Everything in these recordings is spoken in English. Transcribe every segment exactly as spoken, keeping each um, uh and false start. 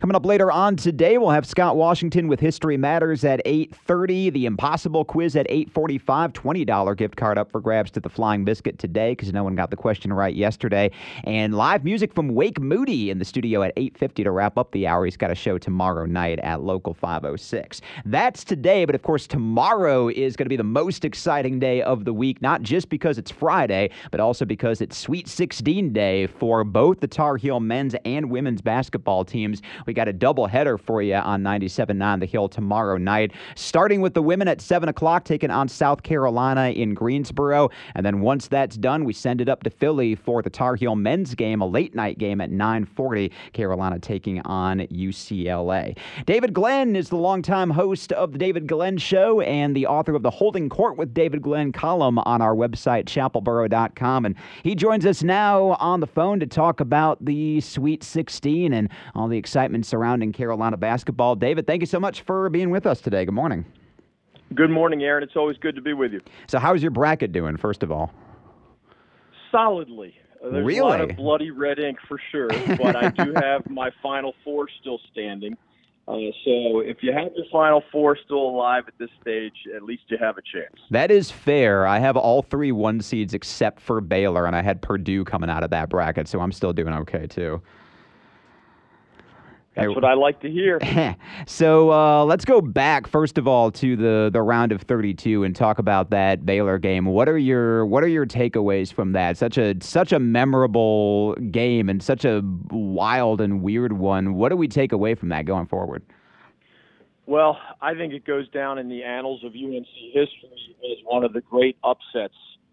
Coming up later on today, we'll have Scott Washington with History Matters at eight thirty. The Impossible Quiz at eight forty-five. twenty dollars gift card up for grabs to the Flying Biscuit today because no one got the question right yesterday. And live music from Wake Moody in the studio at eight fifty to wrap up the hour. He's got a show tomorrow night at Local five oh six. That's today, but of course tomorrow is going to be the most exciting day of the week, not just because it's Friday, but also because it's Sweet sixteen day for both the Tar Heel men's and women's basketball teams. We got a doubleheader for you on ninety-seven point nine The Hill tomorrow night, starting with the women at seven o'clock, taking on South Carolina in Greensboro. And then once that's done, we send it up to Philly for the Tar Heel men's game, a late night game at nine forty, Carolina taking on U C L A. David Glenn is the longtime host of The David Glenn Show and the author of the Holding Court with David Glenn column on our website, chapel borough dot com. And he joins us now on the phone to talk about the Sweet sixteen and all the excitement surrounding Carolina basketball. David, thank you so much for being with us today. Good morning. Good morning, Aaron. It's always good to be with you. So how's your bracket doing, first of all? Solidly. There's really? a lot of bloody red ink for sure, but I do have my Final Four still standing. Uh, so if you have your Final Four still alive at this stage, at least you have a chance. That is fair. I have all three one seeds except for Baylor, and I had Purdue coming out of that bracket, so I'm still doing okay, too. That's what I like to hear. So uh, let's go back first of all to the, the round of thirty-two and talk about that Baylor game. What are your what are your takeaways from that? Such a such a memorable game and such a wild and weird one. What do we take away from that going forward? Well, I think it goes down in the annals of U N C history as one of the great upsets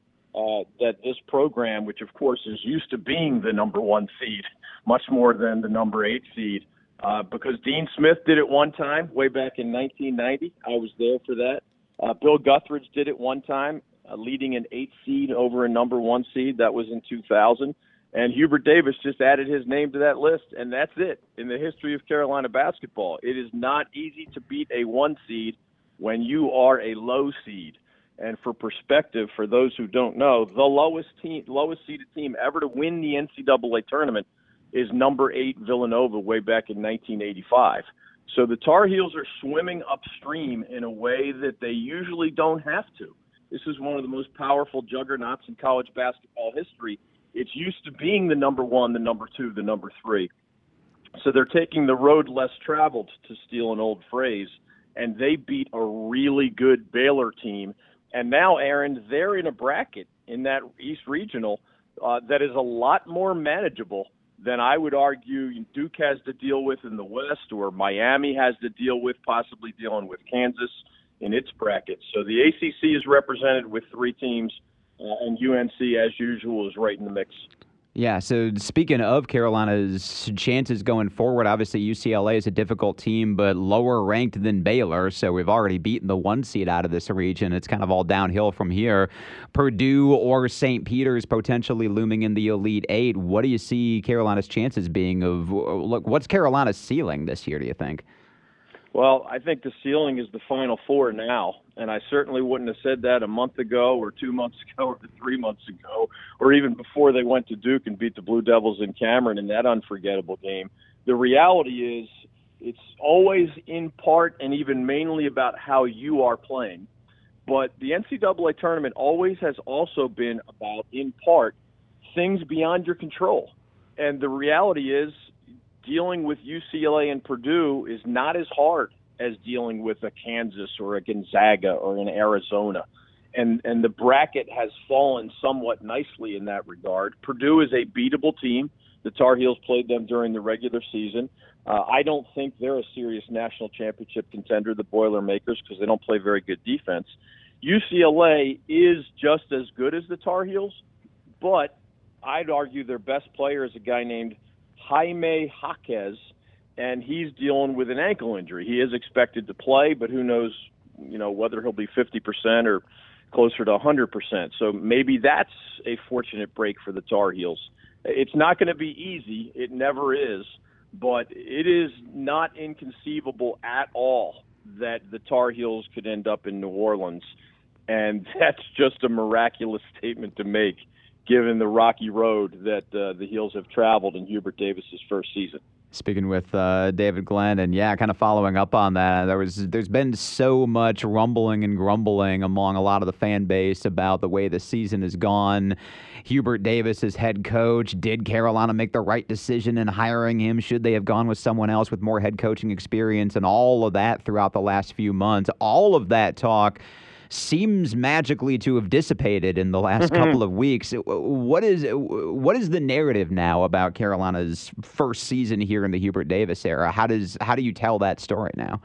uh, that this program, which of course is used to being the number one seed, much more than the number eight seed. Uh, because Dean Smith did it one time way back in nineteen ninety. I was there for that. Uh, Bill Guthridge did it one time, uh, leading an eight seed over a number one seed. That was in two thousand. And Hubert Davis just added his name to that list, and that's it in the history of Carolina basketball. It is not easy to beat a one seed when you are a low seed. And for perspective, for those who don't know, the lowest team, lowest seeded team ever to win the N C double A tournament is number eight Villanova way back in nineteen eighty-five. So the Tar Heels are swimming upstream in a way that they usually don't have to. This is one of the most powerful juggernauts in college basketball history. It's used to being the number one, the number two, the number three. So they're taking the road less traveled, to steal an old phrase, and they beat a really good Baylor team. And now, Aaron, they're in a bracket in that East Regional uh, that is a lot more manageable than I would argue Duke has to deal with in the West, or Miami has to deal with, possibly dealing with Kansas in its bracket. So the A C C is represented with three teams, uh, and U N C, as usual, is right in the mix. Yeah, so speaking of Carolina's chances going forward, obviously U C L A is a difficult team, but lower ranked than Baylor, so we've already beaten the one seed out of this region. It's kind of all downhill from here. Purdue or Saint Peter's potentially looming in the Elite Eight. What do you see Carolina's chances being of, look, what's Carolina's ceiling this year, do you think? Well, I think the ceiling is the Final Four now, and I certainly wouldn't have said that a month ago or two months ago or three months ago, or even before they went to Duke and beat the Blue Devils in Cameron in that unforgettable game. The reality is it's always in part and even mainly about how you are playing. But the N C double A tournament always has also been about, in part, things beyond your control. And the reality is, dealing with U C L A and Purdue is not as hard as dealing with a Kansas or a Gonzaga or an Arizona. And and the bracket has fallen somewhat nicely in that regard. Purdue is a beatable team. The Tar Heels played them during the regular season. Uh, I don't think they're a serious national championship contender, the Boilermakers, because they don't play very good defense. U C L A is just as good as the Tar Heels, but I'd argue their best player is a guy named Jaime Jaquez, and he's dealing with an ankle injury. He is expected to play, but who knows, you know, whether he'll be fifty percent or closer to one hundred percent. So maybe that's a fortunate break for the Tar Heels. It's not going to be easy. It never is, but it is not inconceivable at all that the Tar Heels could end up in New Orleans, and that's just a miraculous statement to make, given the rocky road that uh, the Heels have traveled in Hubert Davis's first season. Speaking with uh, David Glenn, and yeah, kind of following up on that, there was there's been so much rumbling and grumbling among a lot of the fan base about the way the season has gone. Hubert Davis as head coach. Did Carolina make the right decision in hiring him? Should they have gone with someone else with more head coaching experience? And all of that throughout the last few months. All of that talk seems magically to have dissipated in the last mm-hmm. couple of weeks. What is what is the narrative now about Carolina's first season here in the Hubert Davis era? How does how do you tell that story now?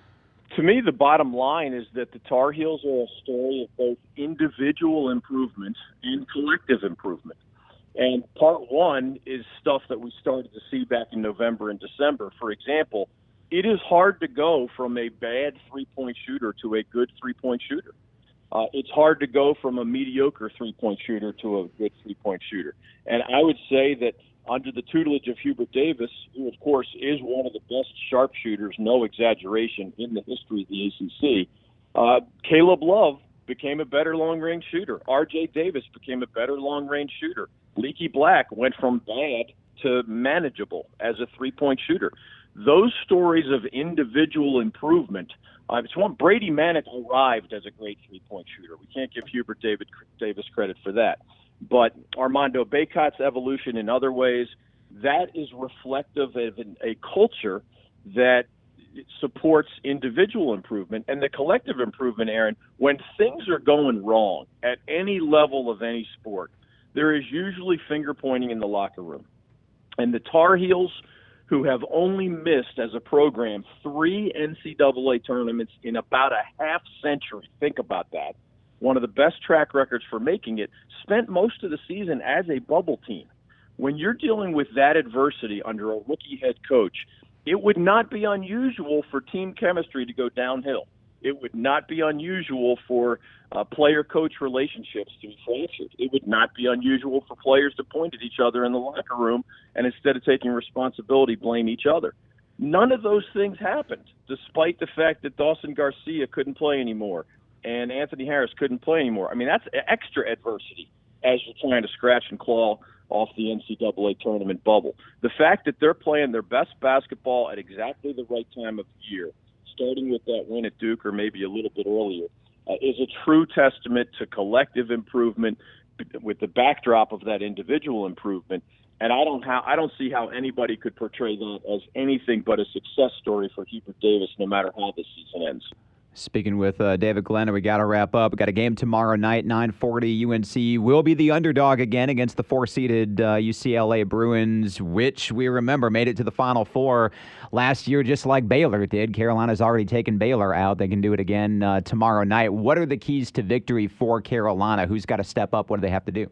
To me, the bottom line is that the Tar Heels are a story of both individual improvement and collective improvement. And part one is stuff that we started to see back in November and December. For example, it is hard to go from a bad three-point shooter to a good three-point shooter. Uh, it's hard to go from a mediocre three-point shooter to a good three-point shooter. And I would say that under the tutelage of Hubert Davis, who, of course, is one of the best sharpshooters, no exaggeration, in the history of the A C C, uh, Caleb Love became a better long-range shooter. R J Davis became a better long-range shooter. Leaky Black went from bad to manageable as a three-point shooter. Those stories of individual improvement, uh, it's one, Brady Manick arrived as a great three-point shooter. We can't give Hubert David, Davis credit for that. But Armando Bacot's evolution in other ways, that is reflective of an, a culture that supports individual improvement and the collective improvement, Aaron. When things are going wrong at any level of any sport, there is usually finger pointing in the locker room. And the Tar Heels, who have only missed as a program three N C double A tournaments in about a half century, think about that, one of the best track records for making it, spent most of the season as a bubble team. When you're dealing with that adversity under a rookie head coach, it would not be unusual for team chemistry to go downhill. It would not be unusual for uh, player-coach relationships to be fractured. It would not be unusual for players to point at each other in the locker room and, instead of taking responsibility, blame each other. None of those things happened, despite the fact that Dawson Garcia couldn't play anymore and Anthony Harris couldn't play anymore. I mean, that's extra adversity as you're trying to scratch and claw off the N C double A tournament bubble. The fact that they're playing their best basketball at exactly the right time of the year, starting with that win at Duke or maybe a little bit earlier, uh, is a true testament to collective improvement with the backdrop of that individual improvement. And I don't how I don't see how anybody could portray that as anything but a success story for Hubert Davis, no matter how the season ends. Speaking with uh, David Glenn, we got to wrap up. We got a game tomorrow night, nine forty. U N C will be the underdog again against the four-seeded uh, U C L A Bruins, which we remember made it to the Final Four last year, just like Baylor did. Carolina's already taken Baylor out. They can do it again uh, tomorrow night. What are the keys to victory for Carolina? Who's got to step up? What do they have to do?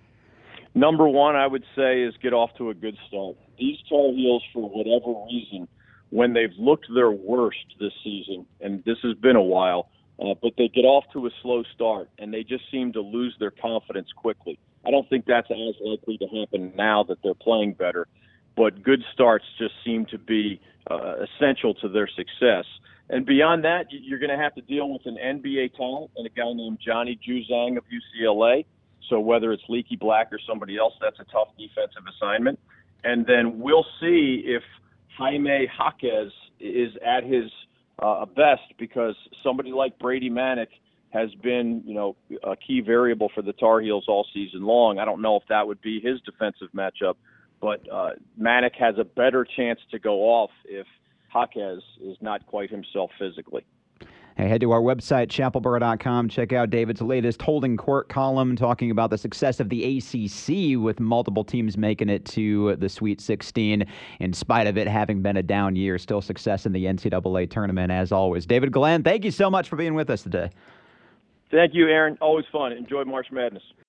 Number one, I would say, is get off to a good start. These Tar Heels, for whatever reason, when they've looked their worst this season, and this has been a while, uh, but they get off to a slow start, and they just seem to lose their confidence quickly. I don't think that's as likely to happen now that they're playing better, but good starts just seem to be uh, essential to their success. And beyond that, you're going to have to deal with an N B A talent and a guy named Johnny Juzang of U C L A. So whether it's Leaky Black or somebody else, that's a tough defensive assignment. And then we'll see if Jaime Jaquez is at his uh, best, because somebody like Brady Manick has been, you know, a key variable for the Tar Heels all season long. I don't know if that would be his defensive matchup, but uh, Manick has a better chance to go off if Jaquez is not quite himself physically. Hey, head to our website, chapel borough dot com. Check out David's latest Holding Court column talking about the success of the A C C with multiple teams making it to the Sweet sixteen. In spite of it having been a down year, still success in the N C double A tournament as always. David Glenn, thank you so much for being with us today. Thank you, Aaron. Always fun. Enjoy March Madness.